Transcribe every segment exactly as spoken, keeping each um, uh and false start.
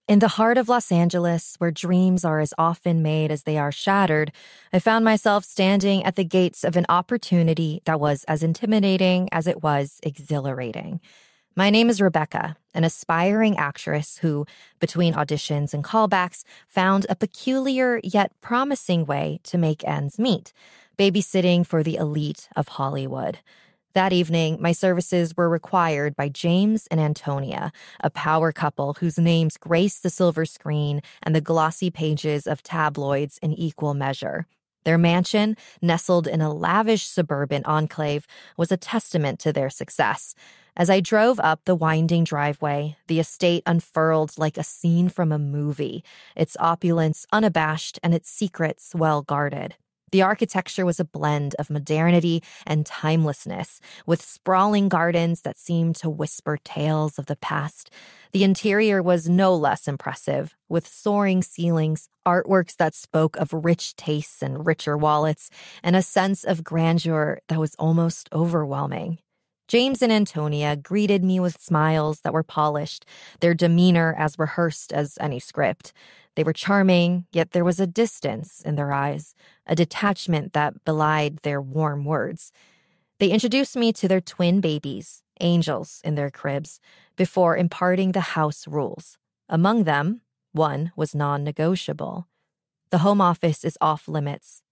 In the heart of Los Angeles, where dreams are as often made as they are shattered, I found myself standing at the gates of an opportunity that was as intimidating as it was exhilarating. My name is Rebecca, an aspiring actress who, between auditions and callbacks, found a peculiar yet promising way to make ends meet, babysitting for the elite of Hollywood. That evening, my services were required by James and Antonia, a power couple whose names graced the silver screen and the glossy pages of tabloids in equal measure. Their mansion, nestled in a lavish suburban enclave, was a testament to their success. As I drove up the winding driveway, the estate unfurled like a scene from a movie, its opulence unabashed and its secrets well guarded. The architecture was a blend of modernity and timelessness, with sprawling gardens that seemed to whisper tales of the past. The interior was no less impressive, with soaring ceilings, artworks that spoke of rich tastes and richer wallets, and a sense of grandeur that was almost overwhelming. James and Antonia greeted me with smiles that were polished, their demeanor as rehearsed as any script. They were charming, yet there was a distance in their eyes, a detachment that belied their warm words. They introduced me to their twin babies, angels in their cribs, before imparting the house rules. Among them, one was non-negotiable. The home office is off limits,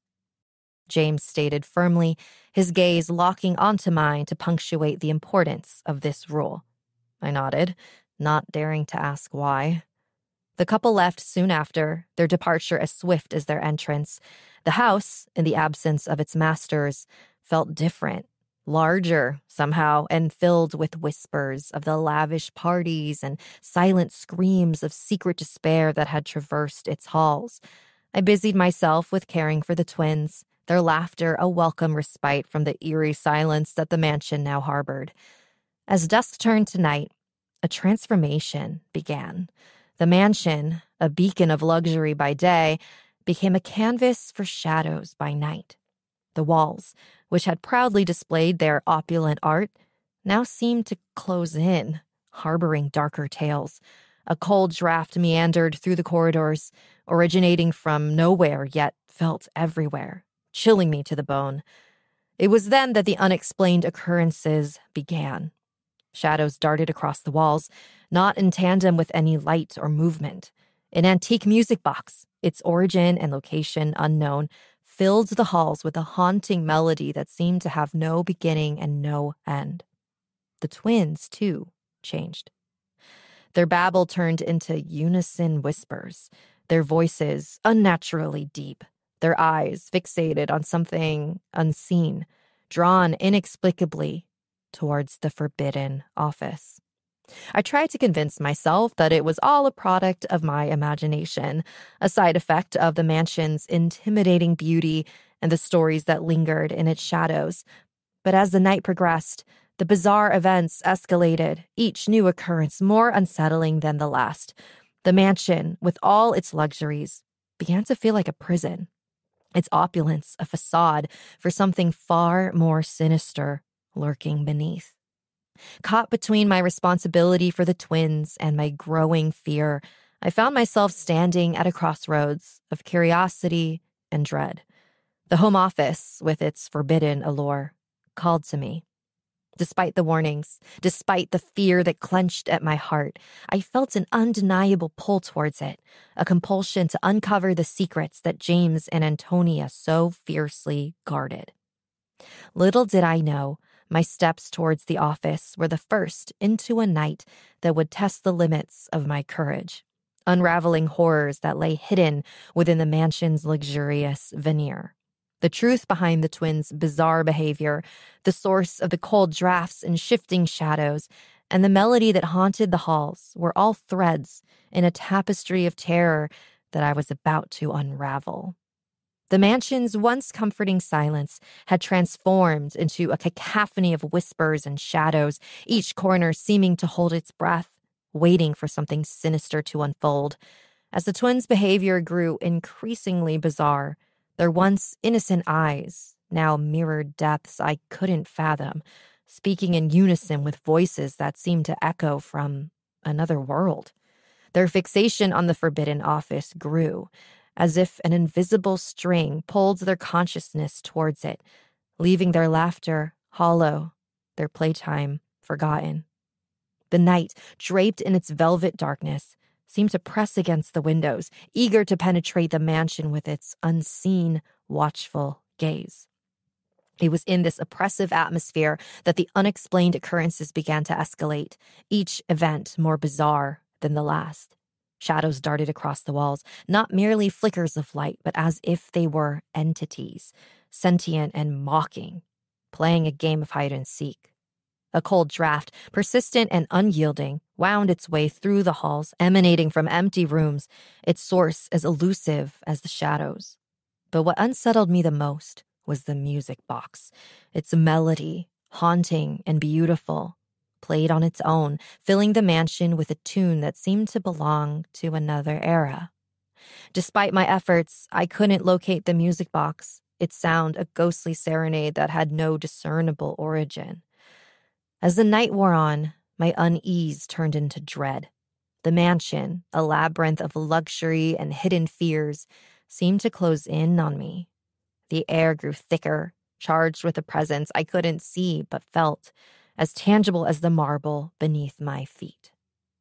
James stated firmly, his gaze locking onto mine to punctuate the importance of this rule. I nodded, not daring to ask why. The couple left soon after, their departure as swift as their entrance. The house, in the absence of its masters, felt different, larger somehow, and filled with whispers of the lavish parties and silent screams of secret despair that had traversed its halls. I busied myself with caring for the twins, their laughter a welcome respite from the eerie silence that the mansion now harbored. As dusk turned to night, a transformation began. The mansion, a beacon of luxury by day, became a canvas for shadows by night. The walls, which had proudly displayed their opulent art, now seemed to close in, harboring darker tales. A cold draft meandered through the corridors, originating from nowhere yet felt everywhere, chilling me to the bone. It was then that the unexplained occurrences began. Shadows darted across the walls, not in tandem with any light or movement. An antique music box, its origin and location unknown, filled the halls with a haunting melody that seemed to have no beginning and no end. The twins, too, changed. Their babble turned into unison whispers, their voices unnaturally deep, their eyes fixated on something unseen, drawn inexplicably towards the forbidden office. I tried to convince myself that it was all a product of my imagination, a side effect of the mansion's intimidating beauty and the stories that lingered in its shadows. But as the night progressed, the bizarre events escalated, each new occurrence more unsettling than the last. The mansion, with all its luxuries, began to feel like a prison, its opulence a facade for something far more sinister lurking beneath. Caught between my responsibility for the twins and my growing fear, I found myself standing at a crossroads of curiosity and dread. The home office, with its forbidden allure, called to me. Despite the warnings, despite the fear that clenched at my heart, I felt an undeniable pull towards it, a compulsion to uncover the secrets that James and Antonia so fiercely guarded. Little did I know, my steps towards the office were the first into a night that would test the limits of my courage, unraveling horrors that lay hidden within the mansion's luxurious veneer. The truth behind the twins' bizarre behavior, the source of the cold drafts and shifting shadows, and the melody that haunted the halls were all threads in a tapestry of terror that I was about to unravel. The mansion's once comforting silence had transformed into a cacophony of whispers and shadows, each corner seeming to hold its breath, waiting for something sinister to unfold. As the twins' behavior grew increasingly bizarre, their once innocent eyes now mirrored depths I couldn't fathom, speaking in unison with voices that seemed to echo from another world. Their fixation on the forbidden office grew, as if an invisible string pulled their consciousness towards it, leaving their laughter hollow, their playtime forgotten. The night, draped in its velvet darkness, seemed to press against the windows, eager to penetrate the mansion with its unseen, watchful gaze. It was in this oppressive atmosphere that the unexplained occurrences began to escalate, each event more bizarre than the last. Shadows darted across the walls, not merely flickers of light, but as if they were entities, sentient and mocking, playing a game of hide and seek. A cold draft, persistent and unyielding, wound its way through the halls, emanating from empty rooms, its source as elusive as the shadows. But what unsettled me the most was the music box, its melody, haunting and beautiful, played on its own, filling the mansion with a tune that seemed to belong to another era. Despite my efforts, I couldn't locate the music box, its sound a ghostly serenade that had no discernible origin. As the night wore on, my unease turned into dread. The mansion, a labyrinth of luxury and hidden fears, seemed to close in on me. The air grew thicker, charged with a presence I couldn't see but felt, as tangible as the marble beneath my feet.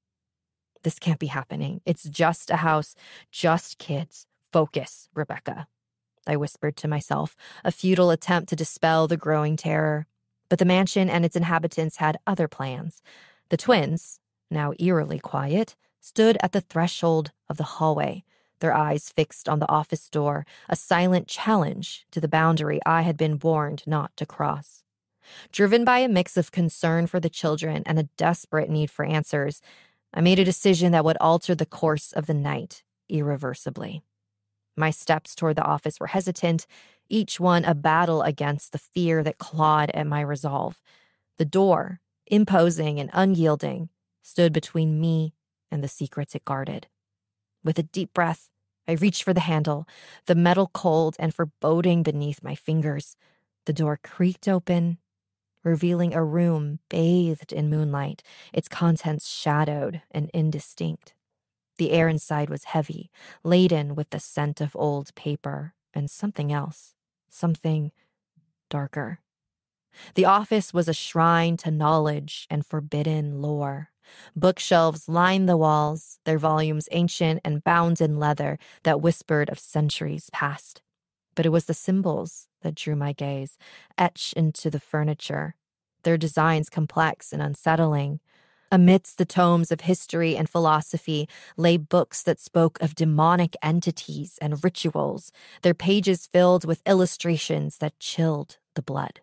This can't be happening. It's just a house, just kids. Focus, Rebecca, I whispered to myself, a futile attempt to dispel the growing terror. But the mansion and its inhabitants had other plans. The twins, now eerily quiet, stood at the threshold of the hallway, their eyes fixed on the office door, a silent challenge to the boundary I had been warned not to cross. Driven by a mix of concern for the children and a desperate need for answers, I made a decision that would alter the course of the night irreversibly. My steps toward the office were hesitant, each one a battle against the fear that clawed at my resolve. The door, imposing and unyielding, stood between me and the secrets it guarded. With a deep breath, I reached for the handle, the metal cold and foreboding beneath my fingers. The door creaked open, revealing a room bathed in moonlight, its contents shadowed and indistinct. The air inside was heavy, laden with the scent of old paper and something else, something darker. The office was a shrine to knowledge and forbidden lore. Bookshelves lined the walls, their volumes ancient and bound in leather that whispered of centuries past. But it was the symbols that drew my gaze, etched into the furniture, their designs complex and unsettling. Amidst the tomes of history and philosophy lay books that spoke of demonic entities and rituals, their pages filled with illustrations that chilled the blood.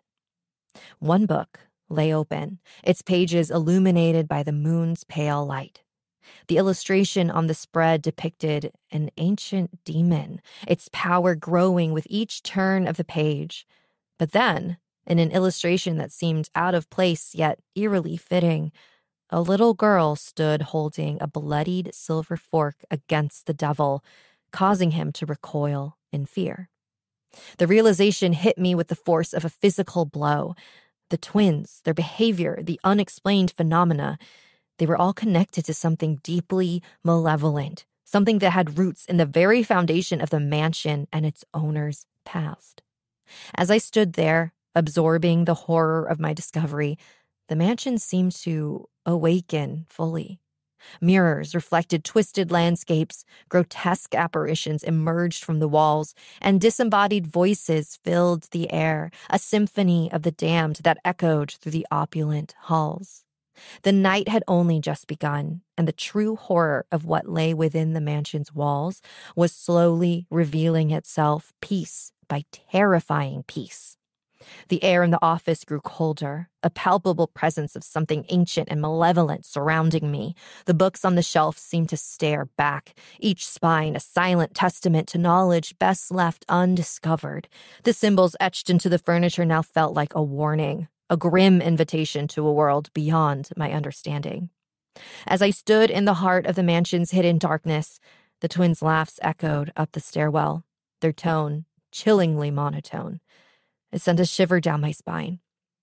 One book lay open, its pages illuminated by the moon's pale light. The illustration on the spread depicted an ancient demon, its power growing with each turn of the page. But then, in an illustration that seemed out of place yet eerily fitting, a little girl stood holding a bloodied silver fork against the devil, causing him to recoil in fear. The realization hit me with the force of a physical blow. The twins, their behavior, the unexplained phenomena, they were all connected to something deeply malevolent, something that had roots in the very foundation of the mansion and its owner's past. As I stood there, absorbing the horror of my discovery, the mansion seemed to awaken fully. Mirrors reflected twisted landscapes, grotesque apparitions emerged from the walls, and disembodied voices filled the air, a symphony of the damned that echoed through the opulent halls. The night had only just begun, and the true horror of what lay within the mansion's walls was slowly revealing itself piece by terrifying piece. The air in the office grew colder, a palpable presence of something ancient and malevolent surrounding me. The books on the shelf seemed to stare back, each spine a silent testament to knowledge best left undiscovered. The symbols etched into the furniture now felt like a warning, a grim invitation to a world beyond my understanding. As I stood in the heart of the mansion's hidden darkness, the twins' laughs echoed up the stairwell, their tone chillingly monotone. It sent a shiver down my spine.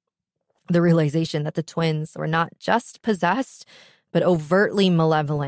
The realization that the twins were not just possessed, but overtly malevolent,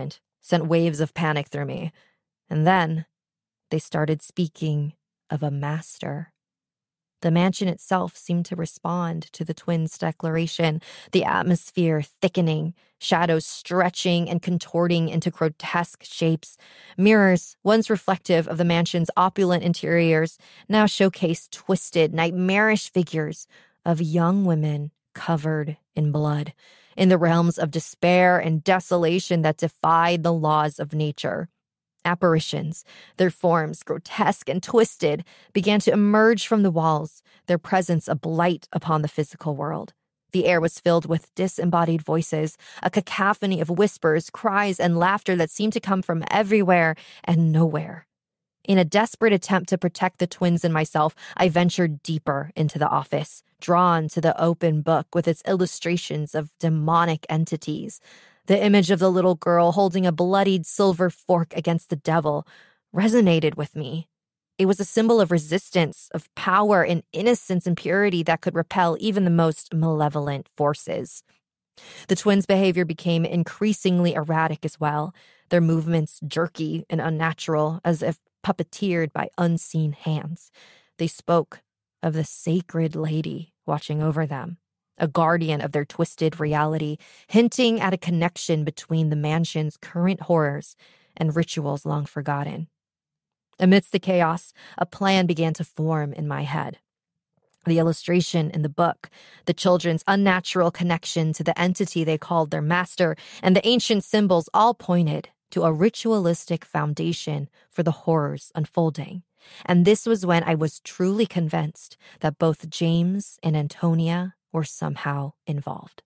sent waves of panic through me. And then they started speaking of a master. The mansion itself seemed to respond to the twins' declaration, the atmosphere thickening, shadows stretching and contorting into grotesque shapes. Mirrors, once reflective of the mansion's opulent interiors, now showcased twisted, nightmarish figures of young women covered in blood, in the realms of despair and desolation that defied the laws of nature. Apparitions, their forms grotesque and twisted, began to emerge from the walls, their presence a blight upon the physical world. The air was filled with disembodied voices, a cacophony of whispers, cries, and laughter that seemed to come from everywhere and nowhere. In a desperate attempt to protect the twins and myself, I ventured deeper into the office, drawn to the open book with its illustrations of demonic entities. The image of the little girl holding a bloodied silver fork against the devil resonated with me. It was a symbol of resistance, of power and innocence and purity that could repel even the most malevolent forces. The twins' behavior became increasingly erratic as well, their movements jerky and unnatural, as if puppeteered by unseen hands. They spoke of the sacred lady watching over them, a guardian of their twisted reality, hinting at a connection between the mansion's current horrors and rituals long forgotten. Amidst the chaos, a plan began to form in my head. The illustration in the book, the children's unnatural connection to the entity they called their master, and the ancient symbols all pointed to a ritualistic foundation for the horrors unfolding. And this was when I was truly convinced that both James and Antonia were somehow involved.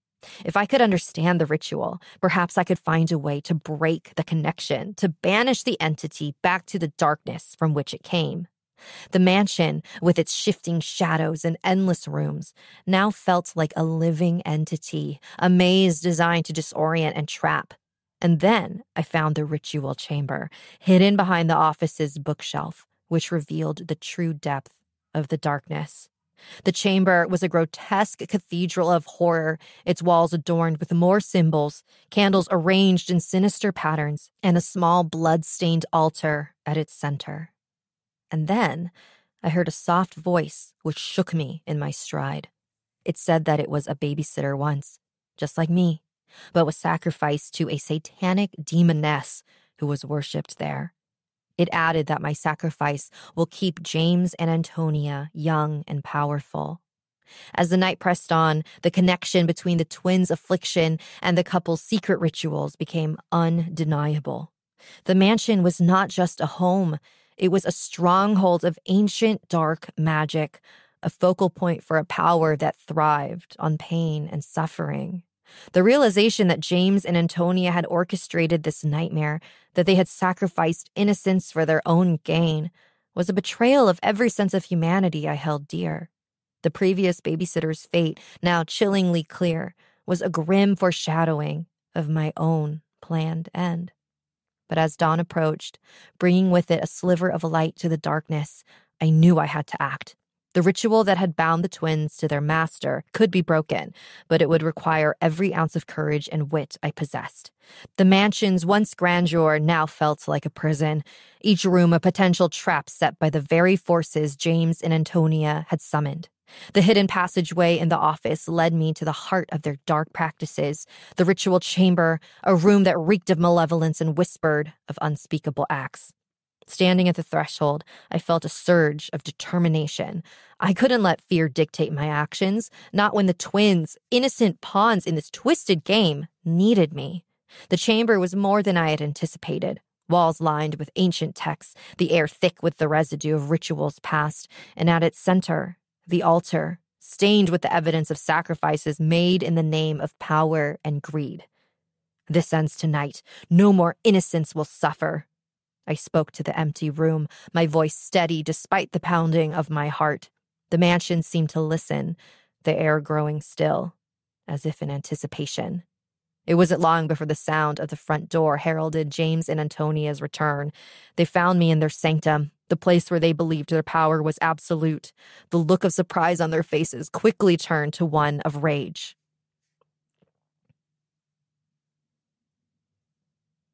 If I could understand the ritual, perhaps I could find a way to break the connection, to banish the entity back to the darkness from which it came. The mansion, with its shifting shadows and endless rooms, now felt like a living entity, a maze designed to disorient and trap. And then I found the ritual chamber, hidden behind the office's bookshelf, which revealed the true depth of the darkness. The chamber was a grotesque cathedral of horror, its walls adorned with more symbols, candles arranged in sinister patterns, and a small blood-stained altar at its center. And then I heard a soft voice which shook me in my stride. It said that it was a babysitter once, just like me, but was sacrificed to a satanic demoness who was worshipped there. It added that my sacrifice will keep James and Antonia young and powerful. As the night pressed on, the connection between the twins' affliction and the couple's secret rituals became undeniable. The mansion was not just a home, it was a stronghold of ancient dark magic, a focal point for a power that thrived on pain and suffering. The realization that James and Antonia had orchestrated this nightmare, that they had sacrificed innocence for their own gain, was a betrayal of every sense of humanity I held dear. The previous babysitter's fate, now chillingly clear, was a grim foreshadowing of my own planned end. But as dawn approached, bringing with it a sliver of light to the darkness, I knew I had to act. The ritual that had bound the twins to their master could be broken, but it would require every ounce of courage and wit I possessed. The mansion's once grandeur now felt like a prison, each room a potential trap set by the very forces James and Antonia had summoned. The hidden passageway in the office led me to the heart of their dark practices, the ritual chamber, a room that reeked of malevolence and whispered of unspeakable acts. Standing at the threshold, I felt a surge of determination. I couldn't let fear dictate my actions, not when the twins, innocent pawns in this twisted game, needed me. The chamber was more than I had anticipated. Walls lined with ancient texts, the air thick with the residue of rituals past, and at its center, the altar, stained with the evidence of sacrifices made in the name of power and greed. This ends tonight. No more innocence will suffer. I spoke to the empty room, my voice steady despite the pounding of my heart. The mansion seemed to listen, the air growing still, as if in anticipation. It wasn't long before the sound of the front door heralded James and Antonia's return. They found me in their sanctum, the place where they believed their power was absolute. The look of surprise on their faces quickly turned to one of rage.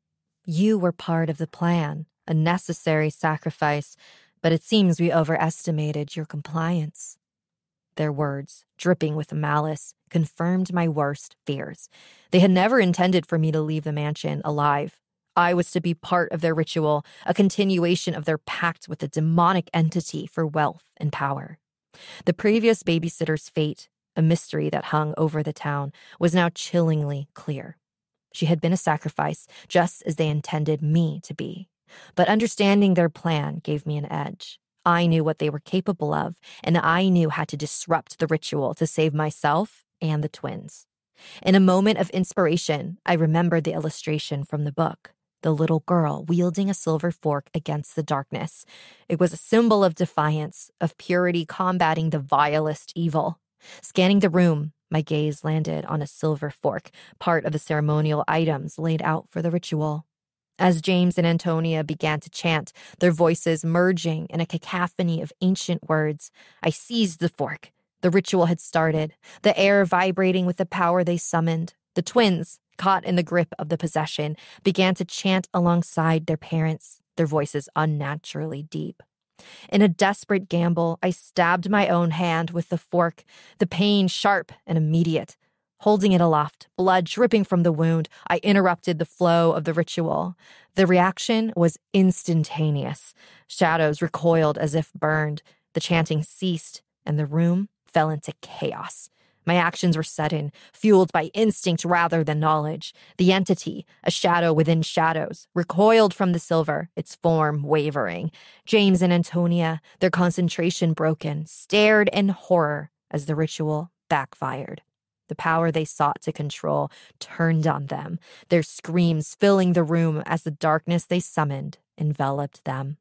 You were part of the plan, a necessary sacrifice, but it seems we overestimated your compliance." Their words, dripping with malice, confirmed my worst fears. They had never intended for me to leave the mansion alive. I was to be part of their ritual, a continuation of their pact with a demonic entity for wealth and power. The previous babysitter's fate, a mystery that hung over the town, was now chillingly clear. She had been a sacrifice, just as they intended me to be. But understanding their plan gave me an edge. I knew what they were capable of, and I knew how to disrupt the ritual to save myself and the twins. In a moment of inspiration, I remembered the illustration from the book, the little girl wielding a silver fork against the darkness. It was a symbol of defiance, of purity combating the vilest evil. Scanning the room, my gaze landed on a silver fork, part of the ceremonial items laid out for the ritual. As James and Antonia began to chant, their voices merging in a cacophony of ancient words, I seized the fork. The ritual had started, the air vibrating with the power they summoned. The twins, caught in the grip of the possession, began to chant alongside their parents, their voices unnaturally deep. In a desperate gamble, I stabbed my own hand with the fork, the pain sharp and immediate. Holding it aloft, blood dripping from the wound, I interrupted the flow of the ritual. The reaction was instantaneous. Shadows recoiled as if burned. The chanting ceased, and the room fell into chaos. My actions were sudden, fueled by instinct rather than knowledge. The entity, a shadow within shadows, recoiled from the silver, its form wavering. James and Antonia, their concentration broken, stared in horror as the ritual backfired. The power they sought to control turned on them, their screams filling the room as the darkness they summoned enveloped them.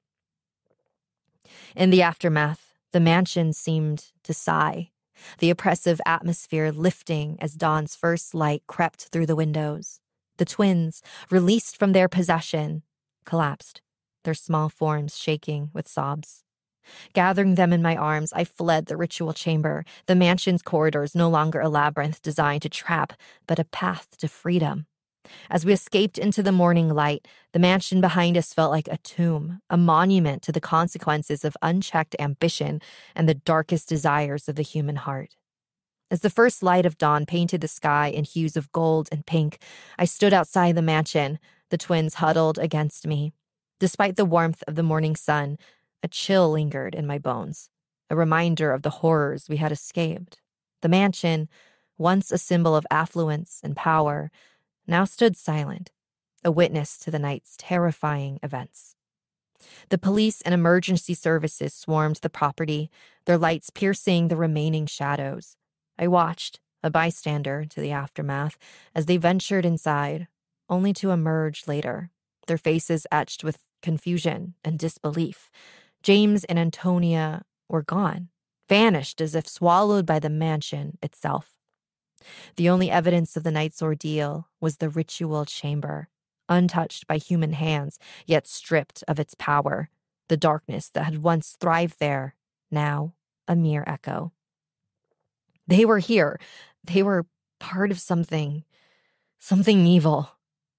In the aftermath, the mansion seemed to sigh, the oppressive atmosphere lifting as dawn's first light crept through the windows. The twins, released from their possession, collapsed, their small forms shaking with sobs. Gathering them in my arms, I fled the ritual chamber, the mansion's corridors no longer a labyrinth designed to trap, but a path to freedom. As we escaped into the morning light, the mansion behind us felt like a tomb, a monument to the consequences of unchecked ambition and the darkest desires of the human heart. As the first light of dawn painted the sky in hues of gold and pink, I stood outside the mansion, the twins huddled against me. Despite the warmth of the morning sun, a chill lingered in my bones, a reminder of the horrors we had escaped. The mansion, once a symbol of affluence and power, now stood silent, a witness to the night's terrifying events. The police and emergency services swarmed the property, their lights piercing the remaining shadows. I watched, a bystander to the aftermath, as they ventured inside, only to emerge later, their faces etched with confusion and disbelief. James and Antonia were gone, vanished as if swallowed by the mansion itself. The only evidence of the night's ordeal was the ritual chamber, untouched by human hands, yet stripped of its power, the darkness that had once thrived there, now a mere echo. They were here. They were part of something, something evil.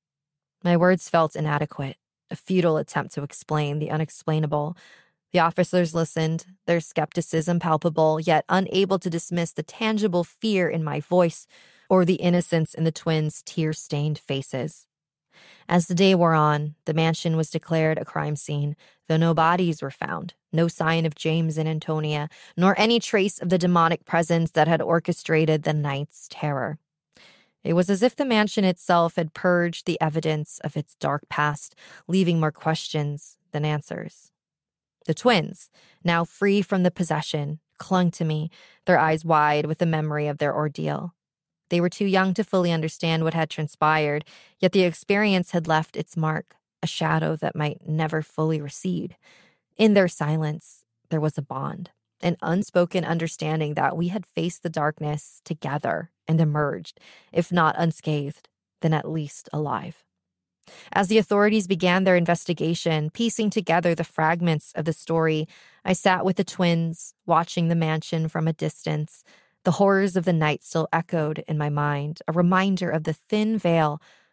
My words felt inadequate, a futile attempt to explain the unexplainable. The officers listened, their skepticism palpable, yet unable to dismiss the tangible fear in my voice or the innocence in the twins' tear-stained faces. As the day wore on, the mansion was declared a crime scene, though no bodies were found, no sign of James and Antonia, nor any trace of the demonic presence that had orchestrated the night's terror. It was as if the mansion itself had purged the evidence of its dark past, leaving more questions than answers. The twins, now free from the possession, clung to me, their eyes wide with the memory of their ordeal. They were too young to fully understand what had transpired, yet the experience had left its mark, a shadow that might never fully recede. In their silence, there was a bond, an unspoken understanding that we had faced the darkness together and emerged, if not unscathed, then at least alive. As the authorities began their investigation, piecing together the fragments of the story, I sat with the twins, watching the mansion from a distance. The horrors of the night still echoed in my mind, a reminder of the thin veil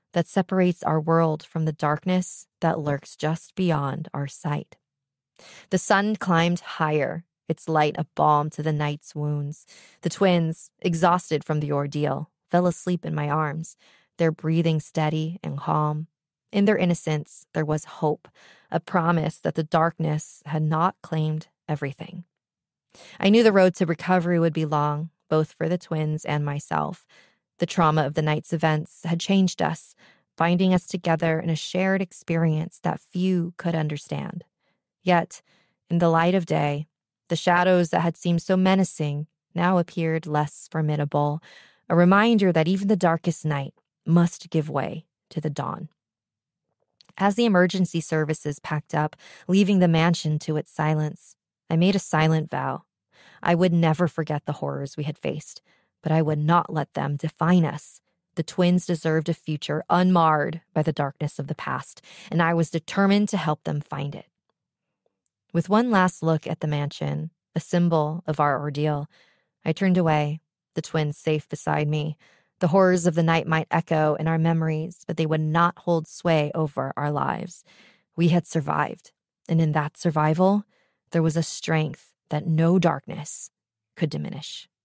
that separates our world from the darkness that lurks just beyond our sight. The sun climbed higher, its light a balm to the night's wounds. The twins, exhausted from the ordeal, fell asleep in my arms, their breathing steady and calm. In their innocence, there was hope, a promise that the darkness had not claimed everything. I knew the road to recovery would be long, both for the twins and myself. The trauma of the night's events had changed us, binding us together in a shared experience that few could understand. Yet, in the light of day, the shadows that had seemed so menacing now appeared less formidable, a reminder that even the darkest night must give way to the dawn. As the emergency services packed up, leaving the mansion to its silence, I made a silent vow. I would never forget the horrors we had faced, but I would not let them define us. The twins deserved a future unmarred by the darkness of the past, and I was determined to help them find it. With one last look at the mansion, a symbol of our ordeal, I turned away, the twins safe beside me. The horrors of the night might echo in our memories, but they would not hold sway over our lives. We had survived, and in that survival, there was a strength that no darkness could diminish.